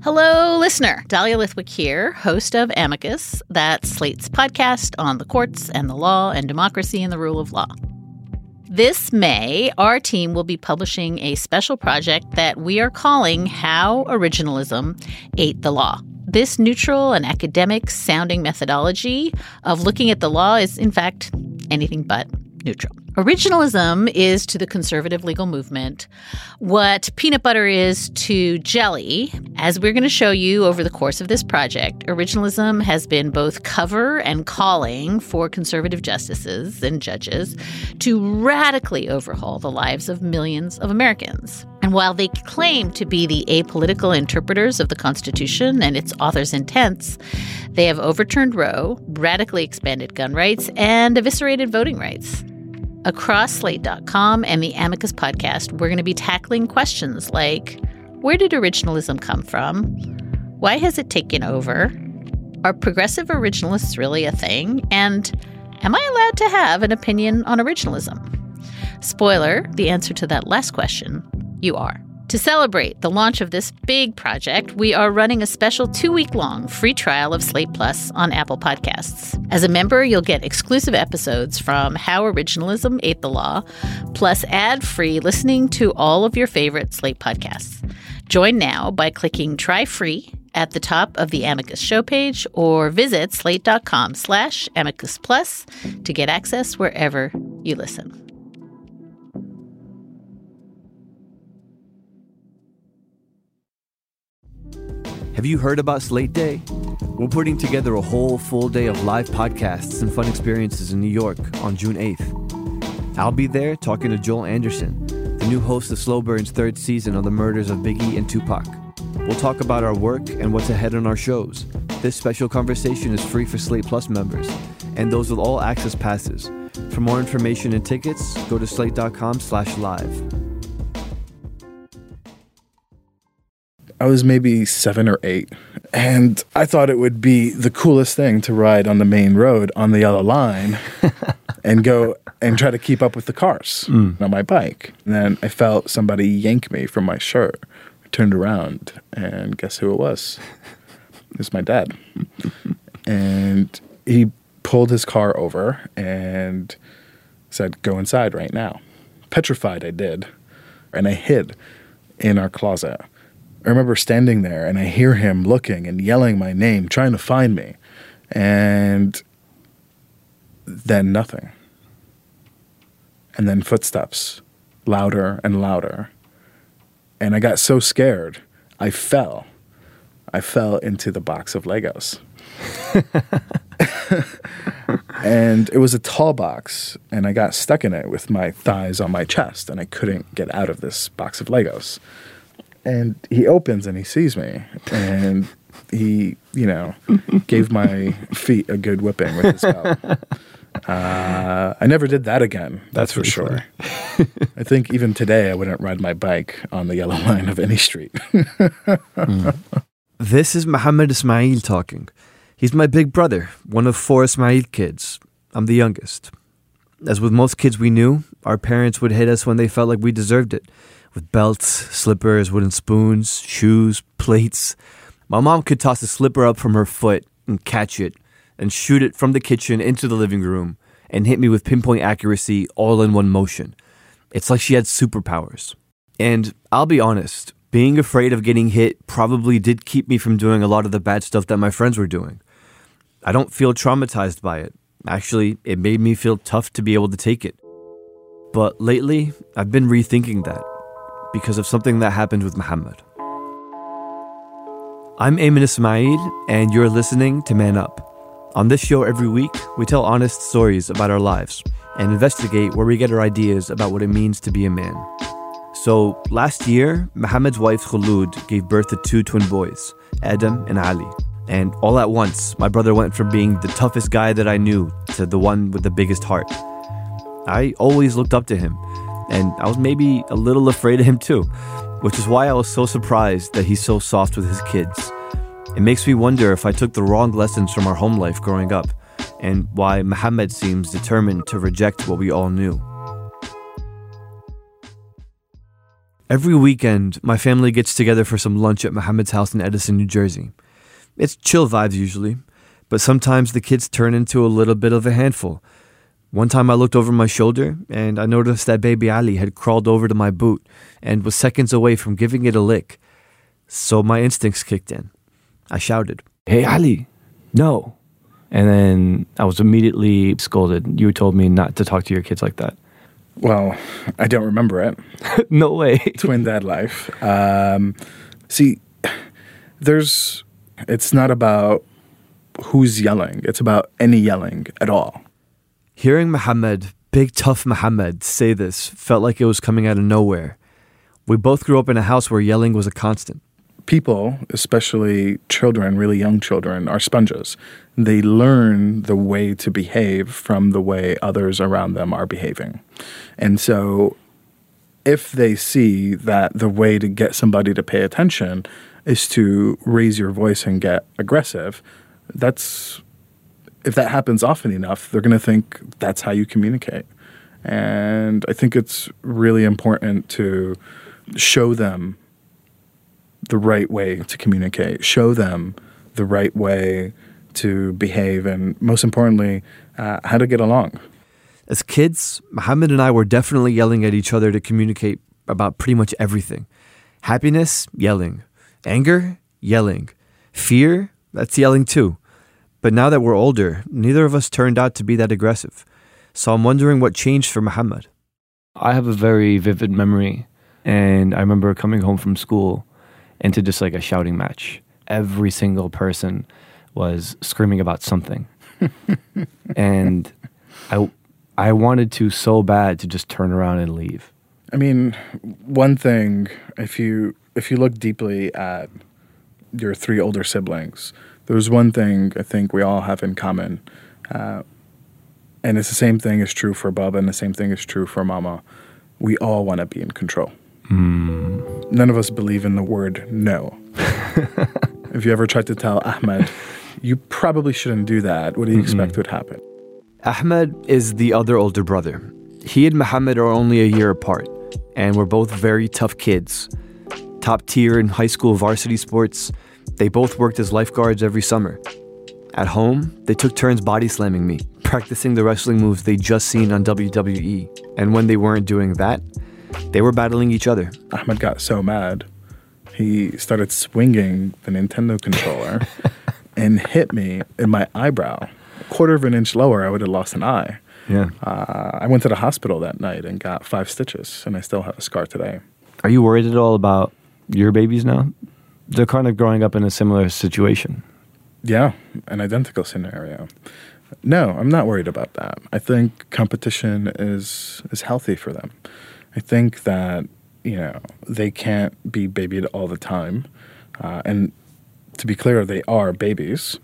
Hello, listener. Dahlia Lithwick here, host of Amicus, that's Slate's podcast on the courts and the law and democracy and the rule of law. This May, our team will be publishing a special project that we are calling How Originalism Ate the Law. This neutral and academic-sounding methodology of looking at the law is, in fact, anything but neutral. Originalism is to the conservative legal movement what peanut butter is to jelly. As we're going to show you over the course of this project, originalism has been both cover and calling for conservative justices and judges to radically overhaul the lives of millions of Americans. And while they claim to be the apolitical interpreters of the Constitution and its author's intents, they have overturned Roe, radically expanded gun rights, and eviscerated voting rights. Across Slate.com and the Amicus podcast, we're going to be tackling questions like, where did originalism come from? Why has it taken over? Are progressive originalists really a thing? And am I allowed to have an opinion on originalism? Spoiler, the answer to that last question, you are. To celebrate the launch of this big project, we are running a special 2-week-long free trial of Slate Plus on Apple Podcasts. As a member, you'll get exclusive episodes from How Originalism Ate the Law, plus ad-free listening to all of your favorite Slate podcasts. Join now by clicking Try Free at the top of the Amicus show page or visit slate.com/Amicus Plus to get access wherever you listen. Have you heard about Slate Day? We're putting together a whole full day of live podcasts and fun experiences in New York on June 8th. I'll be there talking to Joel Anderson, the new host of Slow Burn's third season on the murders of Biggie and Tupac. We'll talk about our work and what's ahead on our shows. This special conversation is free for Slate Plus members and those with all access passes. For more information and tickets, go to slate.com/live. I was maybe 7 or 8, and I thought it would be the coolest thing to ride on the main road on the yellow line and go and try to keep up with the cars on my bike. And then I felt somebody yank me from my shirt. I turned around, and guess who it was? It was my dad. And he pulled his car over and said, "Go inside right now." Petrified I did, and I hid in our closet. I remember standing there and I hear him looking and yelling my name, trying to find me. And then nothing. And then footsteps, louder and louder. And I got so scared, I fell. I fell into the box of Legos. And it was a tall box, and I got stuck in it with my thighs on my chest, and I couldn't get out of this box of Legos. And he opens and he sees me, and he, gave my feet a good whipping with his belt. I never did that again. That's for sure. I think even today I wouldn't ride my bike on the yellow line of any street. This is Mohammed Ismail talking. He's my big brother, one of 4 Ismail kids. I'm the youngest. As with most kids we knew, our parents would hit us when they felt like we deserved it. With belts, slippers, wooden spoons, shoes, plates. My mom could toss a slipper up from her foot and catch it and shoot it from the kitchen into the living room and hit me with pinpoint accuracy all in one motion. It's like she had superpowers. And I'll be honest, being afraid of getting hit probably did keep me from doing a lot of the bad stuff that my friends were doing. I don't feel traumatized by it. Actually, it made me feel tough to be able to take it. But lately, I've been rethinking that, because of something that happened with Muhammad. I'm Ayman Ismail, and you're listening to Man Up. On this show every week, we tell honest stories about our lives and investigate where we get our ideas about what it means to be a man. So, last year, Muhammad's wife Khulud gave birth to 2 twin boys, Adam and Ali. And all at once, my brother went from being the toughest guy that I knew to the one with the biggest heart. I always looked up to him, and I was maybe a little afraid of him too, which is why I was so surprised that he's so soft with his kids. It makes me wonder if I took the wrong lessons from our home life growing up, and why Muhammad seems determined to reject what we all knew. Every weekend, my family gets together for some lunch at Mohammed's house in Edison, New Jersey. It's chill vibes usually, but sometimes the kids turn into a little bit of a handful. One time I looked over my shoulder and I noticed that baby Ali had crawled over to my boot and was seconds away from giving it a lick. So my instincts kicked in. I shouted, "Hey, Ali, no." And then I was immediately scolded. You told me not to talk to your kids like that. Well, I don't remember it. No way. Twin dad life. See, it's not about who's yelling. It's about any yelling at all. Hearing Mohammed, big tough Mohammed, say this felt like it was coming out of nowhere. We both grew up in a house where yelling was a constant. People, especially children, really young children, are sponges. They learn the way to behave from the way others around them are behaving. And so if they see that the way to get somebody to pay attention is to raise your voice and get aggressive, if that happens often enough, they're going to think that's how you communicate. And I think it's really important to show them the right way to communicate, show them the right way to behave, and most importantly, how to get along. As kids, Mohammed and I were definitely yelling at each other to communicate about pretty much everything. Happiness, yelling. Anger, yelling. Fear, that's yelling too. But now that we're older, neither of us turned out to be that aggressive. So I'm wondering what changed for Mohammed. I have a very vivid memory, and I remember coming home from school into just like a shouting match. Every single person was screaming about something. And I wanted to so bad to just turn around and leave. I mean, one thing, if you look deeply at your three older siblings, there's one thing I think we all have in common. And it's the same thing is true for Baba and the same thing is true for Mama. We all want to be in control. None of us believe in the word no. If you ever tried to tell Ahmed, you probably shouldn't do that, what do you expect would happen? Ahmed is the other older brother. He and Mohammed are only a year apart, and we're both very tough kids. Top tier in high school varsity sports, they both worked as lifeguards every summer. At home, they took turns body slamming me, practicing the wrestling moves they'd just seen on WWE. And when they weren't doing that, they were battling each other. Ahmed got so mad, he started swinging the Nintendo controller and hit me in my eyebrow. A quarter of an inch lower, I would have lost an eye. Yeah. I went to the hospital that night and got 5 stitches, and I still have a scar today. Are you worried at all about your babies now? They're kind of growing up in a similar situation. Yeah, an identical scenario. No, I'm not worried about that. I think competition is healthy for them. I think that, they can't be babied all the time. And to be clear, they are babies.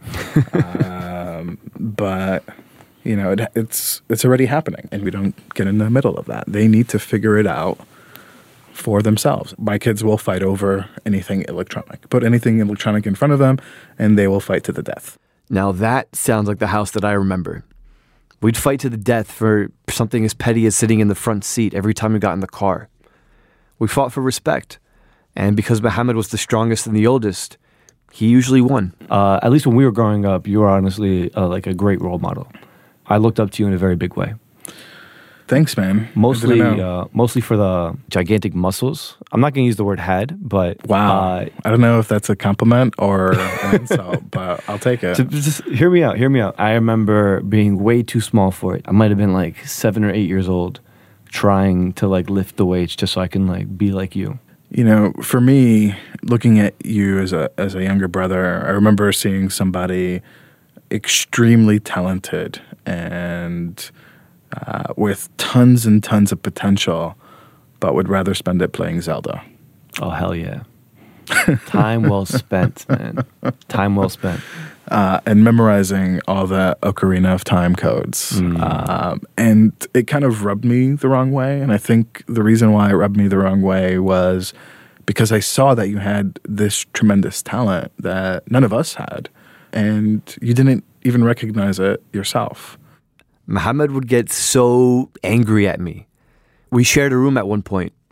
But, it's already happening, and we don't get in the middle of that. They need to figure it out for themselves. My kids will fight over anything electronic. Put anything electronic in front of them, and they will fight to the death. Now that sounds like the house that I remember. We'd fight to the death for something as petty as sitting in the front seat every time we got in the car. We fought for respect. And because Mohammed was the strongest and the oldest, he usually won. At least when we were growing up, you were honestly like a great role model. I looked up to you in a very big way. Thanks, man. Mostly for the gigantic muscles. I'm not going to use the word had, but... Wow. I don't know if that's a compliment or an insult, but I'll take it. Just hear me out. I remember being way too small for it. I might have been like 7 or 8 years old, trying to like lift the weights just so I can like be like you. For me, looking at you as a younger brother, I remember seeing somebody extremely talented and... with tons and tons of potential, but would rather spend it playing Zelda. Oh, hell yeah. Time well spent, man. Time well spent. And memorizing all the Ocarina of Time codes. And it kind of rubbed me the wrong way. And I think the reason why it rubbed me the wrong way was because I saw that you had this tremendous talent that none of us had. And you didn't even recognize it yourself. Mohammed would get so angry at me. We shared a room at one point,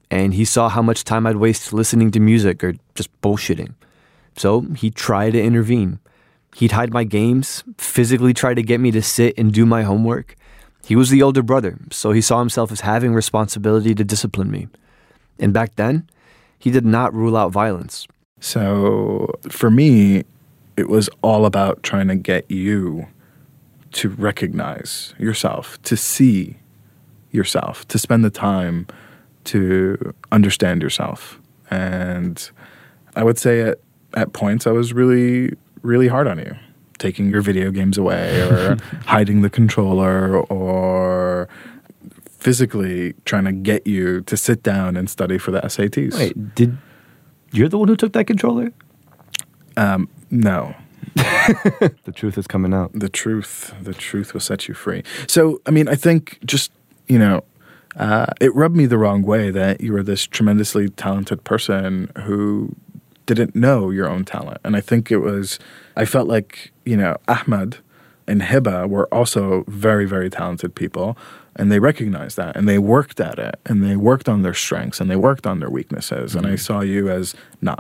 and he saw how much time I'd waste listening to music or just bullshitting. So he tried to intervene. He'd hide my games, physically try to get me to sit and do my homework. He was the older brother, so he saw himself as having responsibility to discipline me. And back then, he did not rule out violence. So for me, it was all about trying to get you to recognize yourself, to see yourself, to spend the time to understand yourself. And I would say at points I was really, really hard on you, taking your video games away or hiding the controller or physically trying to get you to sit down and study for the SATs. Wait, you're the one who took that controller? No. The truth is coming out. The truth will set you free. So, I mean, I think just, it rubbed me the wrong way that you were this tremendously talented person who didn't know your own talent. And I think I felt like, Ahmed and Hiba were also very, very talented people. And they recognized that, and they worked at it, and they worked on their strengths, and they worked on their weaknesses. And I saw you as not.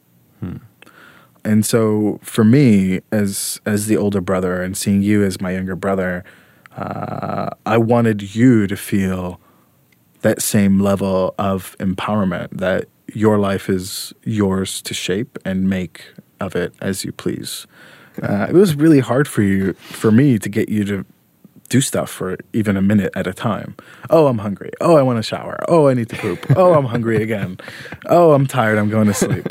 And so for me, as the older brother and seeing you as my younger brother, I wanted you to feel that same level of empowerment, that your life is yours to shape and make of it as you please. It was really hard for me to get you to do stuff for even a minute at a time. Oh, I'm hungry. Oh, I want to shower. Oh, I need to poop. Oh, I'm hungry again. Oh, I'm tired. I'm going to sleep.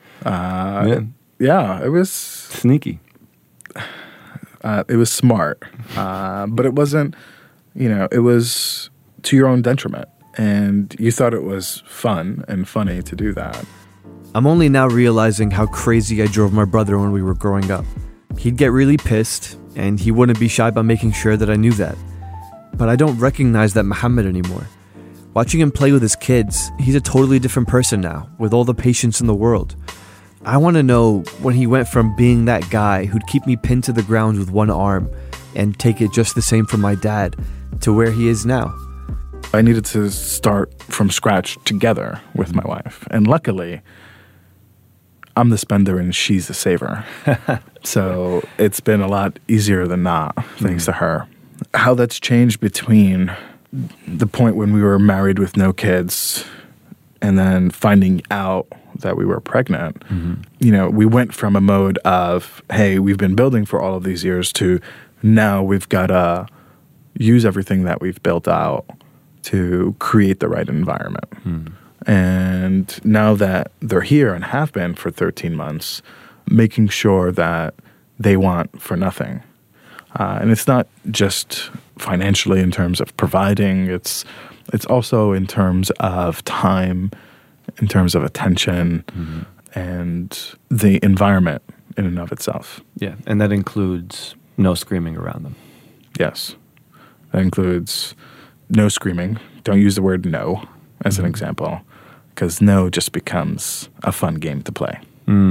Yeah, it was sneaky. It was smart, but it wasn't. It was to your own detriment, and you thought it was fun and funny to do that. I'm only now realizing how crazy I drove my brother when we were growing up. He'd get really pissed, and he wouldn't be shy about making sure that I knew that. But I don't recognize that Muhammad anymore. Watching him play with his kids, he's a totally different person now, with all the patience in the world. I want to know when he went from being that guy who'd keep me pinned to the ground with one arm and take it just the same from my dad to where he is now. I needed to start from scratch together with my wife. And luckily, I'm the spender and she's the saver. So it's been a lot easier than not, thanks to her. How that's changed between the point when we were married with no kids and then finding out that we were pregnant, we went from a mode of, hey, we've been building for all of these years to now we've got to use everything that we've built out to create the right environment. And now that they're here and have been for 13 months, making sure that they want for nothing. And it's not just financially in terms of providing, it's also in terms of time, in terms of attention, and the environment in and of itself. Yeah, and that includes no screaming around them. Yes. That includes no screaming. Don't use the word no as an example, because no just becomes a fun game to play.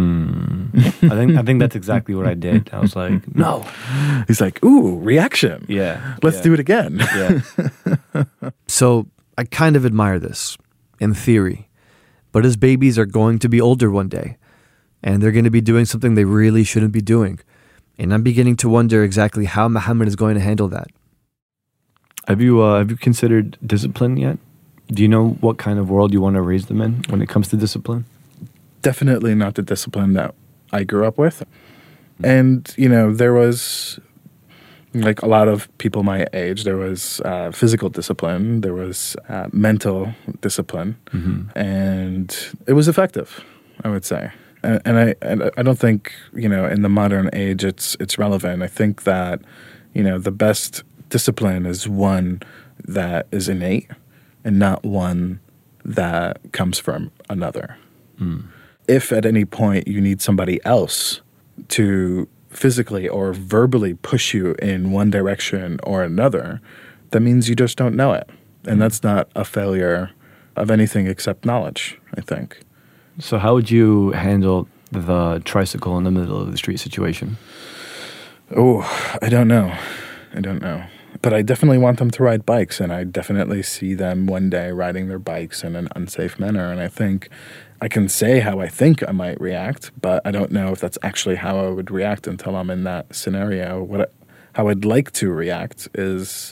I think that's exactly what I did. I was like, no. He's like, ooh, reaction. Yeah. Let's do it again. Yeah. So I kind of admire this, in theory. But his babies are going to be older one day, and they're going to be doing something they really shouldn't be doing. And I'm beginning to wonder exactly how Muhammad is going to handle that. Have you considered discipline yet? Do you know what kind of world you want to raise them in when it comes to discipline? Definitely not the discipline that I grew up with. And, there was, like a lot of people my age, there was physical discipline, there was mental discipline, and it was effective, I would say. And I don't think, in the modern age it's relevant. I think that, the best discipline is one that is innate and not one that comes from another. If at any point you need somebody else to physically or verbally push you in one direction or another, that means you just don't know it. And that's not a failure of anything except knowledge, I think. So how would you handle the tricycle in the middle of the street situation? Oh, I don't know. But I definitely want them to ride bikes, and I definitely see them one day riding their bikes in an unsafe manner. And I think I can say how I think I might react, but I don't know if that's actually how I would react until I'm in that scenario. How I'd like to react is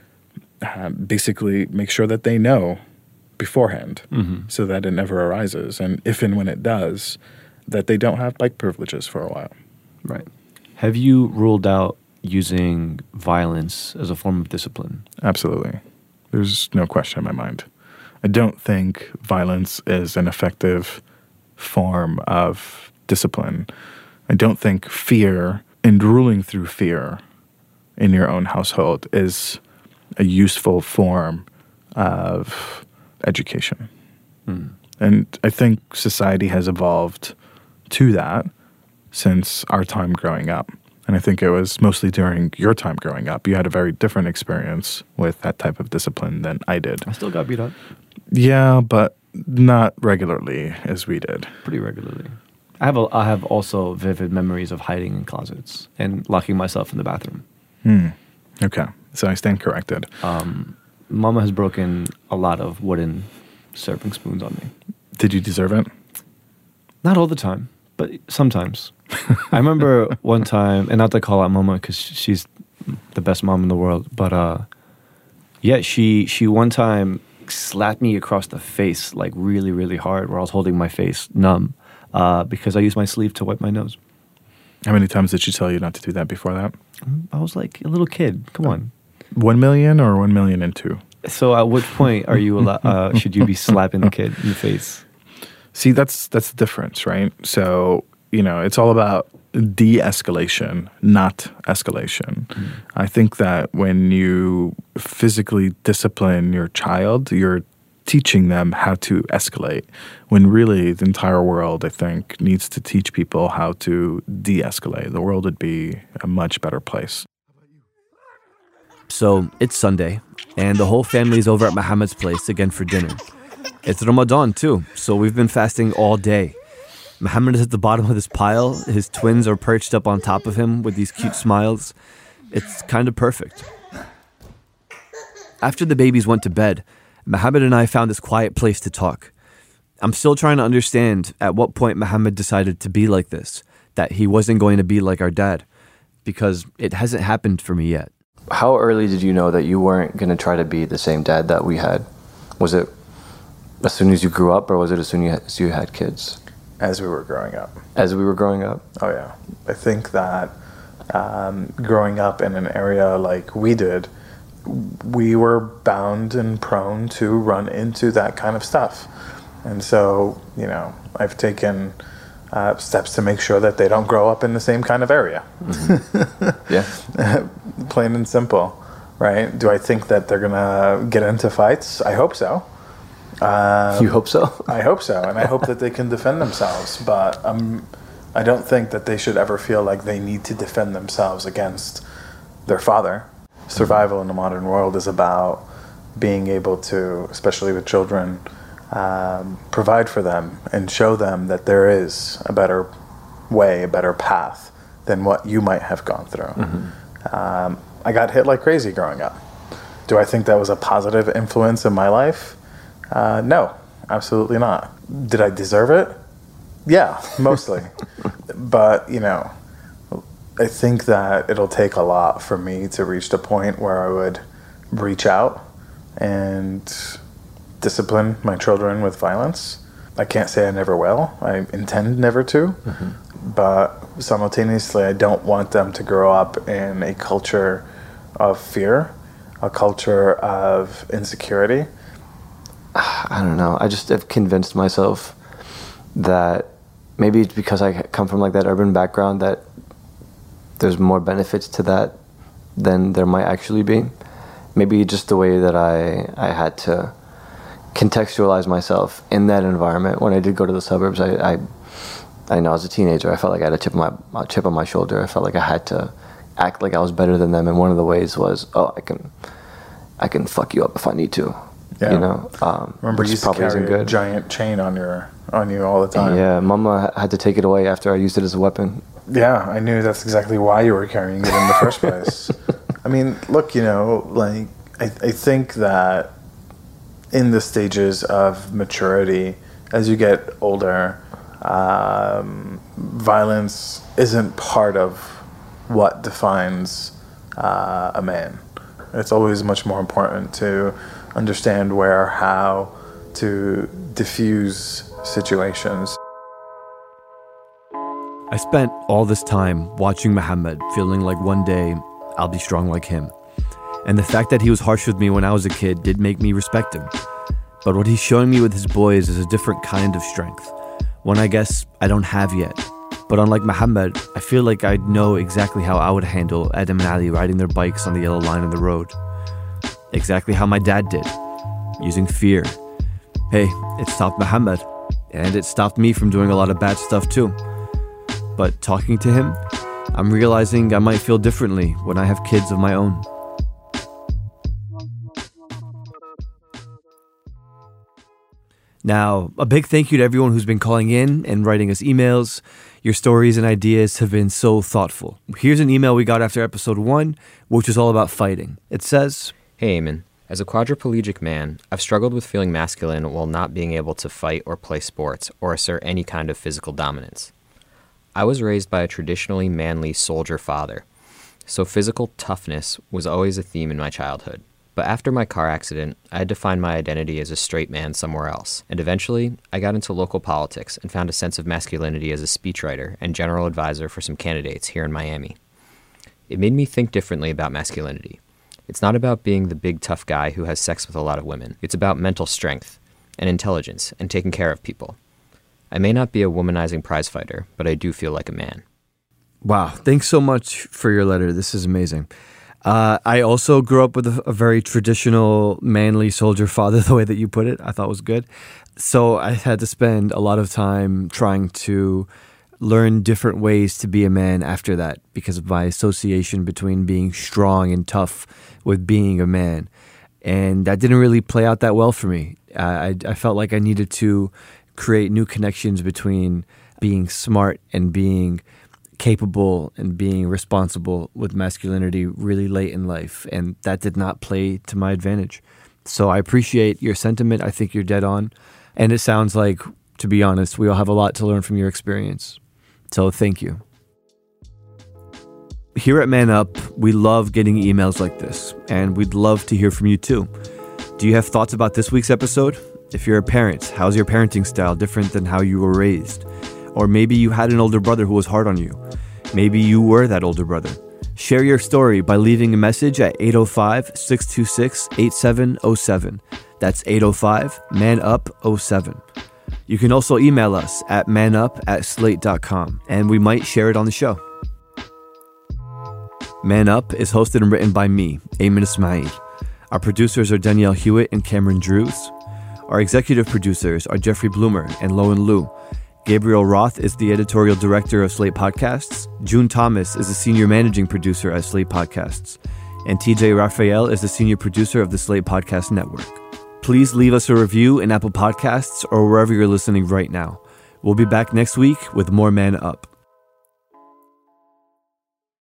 basically make sure that they know beforehand so that it never arises. And if and when it does, that they don't have bike privileges for a while. Right. Have you ruled out using violence as a form of discipline? Absolutely. There's no question in my mind. I don't think violence is an effective form of discipline. I don't think fear and ruling through fear in your own household is a useful form of education. And I think society has evolved to that since our time growing up. And I think it was mostly during your time growing up. You had a very different experience with that type of discipline than I did. I still got beat up. Yeah, but not regularly as we did. Pretty regularly. I have also vivid memories of hiding in closets and locking myself in the bathroom. Okay, so I stand corrected. Mama has broken a lot of wooden serving spoons on me. Did you deserve it? Not all the time, but sometimes. I remember one time, and not to call out Mama because she's the best mom in the world, but yeah, she one time slapped me across the face like really, really hard where I was holding my face numb because I used my sleeve to wipe my nose. How many times did she tell you not to do that before that? I was like a little kid. Come on. 1 million or 1 million and 2? So at what point are you should you be slapping the kid in the face? See, that's the difference, right? So, it's all about de-escalation, not escalation. I think that when you physically discipline your child, you're teaching them how to escalate, when really the entire world, I think, needs to teach people how to de-escalate. The world would be a much better place. So it's Sunday, and the whole family's over at Mohammed's place again for dinner. It's Ramadan too, so we've been fasting all day. Mohammed is at the bottom of this pile. His twins are perched up on top of him with these cute smiles. It's kind of perfect. After the babies went to bed, Mohammed and I found this quiet place to talk. I'm still trying to understand at what point Mohammed decided to be like this, that he wasn't going to be like our dad, because it hasn't happened for me yet. How early did you know that you weren't going to try to be the same dad that we had? Was it as soon as you grew up, or was it as soon as you had kids? As we were growing up. As we were growing up? Oh, yeah. I think that growing up in an area like we did, we were bound and prone to run into that kind of stuff. And so, I've taken steps to make sure that they don't grow up in the same kind of area. Yeah. Plain and simple, right? Do I think that they're going to get into fights? I hope so. You hope so? I hope so, and I hope that they can defend themselves, but I don't think that they should ever feel like they need to defend themselves against their father. Survival in the modern world is about being able to, especially with children, provide for them and show them that there is a better way, a better path than what you might have gone through. I got hit like crazy growing up. Do I think that was a positive influence in my life? No, absolutely not. Did I deserve it? Yeah, mostly. But, I think that it'll take a lot for me to reach the point where I would reach out and discipline my children with violence. I can't say I never will. I intend never to. But simultaneously, I don't want them to grow up in a culture of fear, a culture of insecurity. I don't know. I just have convinced myself that maybe it's because I come from like that urban background that there's more benefits to that than there might actually be. Maybe just the way that I had to contextualize myself in that environment. When I did go to the suburbs, I know as a teenager, I felt like I had a chip on my shoulder. I felt like I had to act like I was better than them. And one of the ways was, I can fuck you up if I need to. Yeah. Remember, you used to carry a giant chain on you all the time. Yeah, Mama had to take it away after I used it as a weapon. Yeah, I knew that's exactly why you were carrying it in the first place. I mean, look, like, I think that in the stages of maturity, as you get older, violence isn't part of what defines a man. It's always much more important to understand where, how to diffuse situations. I spent all this time watching Muhammad, feeling like one day I'll be strong like him. And the fact that he was harsh with me when I was a kid did make me respect him. But what he's showing me with his boys is a different kind of strength, one I guess I don't have yet. But unlike Muhammad, I feel like I know exactly how I would handle Adam and Ali riding their bikes on the yellow line of the road. Exactly how my dad did, using fear. Hey, it stopped Muhammad, and it stopped me from doing a lot of bad stuff too. But talking to him, I'm realizing I might feel differently when I have kids of my own. Now, a big thank you to everyone who's been calling in and writing us emails. Your stories and ideas have been so thoughtful. Here's an email we got after episode 1, which is all about fighting. It says, Hey, Eamon. As a quadriplegic man, I've struggled with feeling masculine while not being able to fight or play sports or assert any kind of physical dominance. I was raised by a traditionally manly soldier father, so physical toughness was always a theme in my childhood. But after my car accident, I had to find my identity as a straight man somewhere else, and eventually, I got into local politics and found a sense of masculinity as a speechwriter and general advisor for some candidates here in Miami. It made me think differently about masculinity. It's not about being the big tough guy who has sex with a lot of women. It's about mental strength and intelligence and taking care of people. I may not be a womanizing prizefighter, but I do feel like a man. Wow, thanks so much for your letter. This is amazing. I also grew up with a very traditional manly soldier father, the way that you put it. I thought was good. So I had to spend a lot of time trying to learn different ways to be a man after that because of my association between being strong and tough with being a man. And that didn't really play out that well for me. I felt like I needed to create new connections between being smart and being capable and being responsible with masculinity really late in life, and that did not play to my advantage. So I appreciate your sentiment. I think you're dead on, and it sounds like, to be honest, we all have a lot to learn from your experience. So thank you. Here at Man Up, we love getting emails like this, and we'd love to hear from you too. Do you have thoughts about this week's episode? If you're a parent, how's your parenting style different than how you were raised? Or maybe you had an older brother who was hard on you. Maybe you were that older brother. Share your story by leaving a message at 805-626-8707. That's 805-MAN-UP-07. You can also email us at manup@slate.com, and we might share it on the show. Man Up is hosted and written by me, Eamon Ismail. Our producers are Danielle Hewitt and Cameron Drews. Our executive producers are Jeffrey Bloomer and Lowen Liu. Gabriel Roth is the editorial director of Slate Podcasts. June Thomas is the senior managing producer at Slate Podcasts. And TJ Raphael is the senior producer of the Slate Podcast Network. Please leave us a review in Apple Podcasts or wherever you're listening right now. We'll be back next week with more Man Up.